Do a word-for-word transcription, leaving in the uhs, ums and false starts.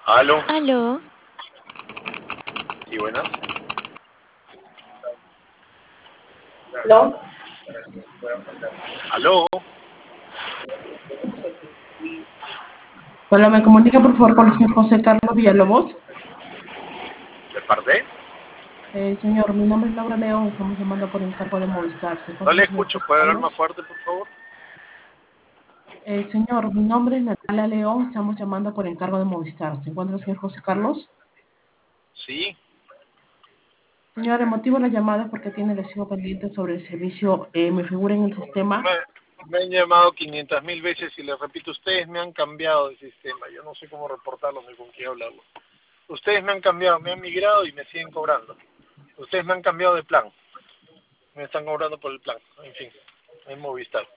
Aló. Aló, Sí, buenas. ¿Aló? Aló. Hola, ¿me comunica por favor con el señor José Carlos Villalobos? ¿De parte? Eh, señor, mi nombre es Laura León, estamos llamando por encargo de Movistar. ¿Se No encuentra le el señor escucho. José ¿Puede hablar más Carlos? fuerte, por favor? Eh, señor, mi nombre es Natalia León, estamos llamando por encargo de Movistar. ¿Se encuentra el señor José Carlos? Sí. Señor, el motivo de la llamada es porque tiene lesión pendiente sobre el servicio, eh, me figura en el sistema. Me, me han llamado quinientas mil veces y les repito, ustedes me han cambiado de sistema. Yo no sé cómo reportarlo ni con quién hablarlo. Ustedes me han cambiado, me han migrado y me siguen cobrando. Ustedes me han cambiado de plan. Me están cobrando por el plan. En fin, es Movistar.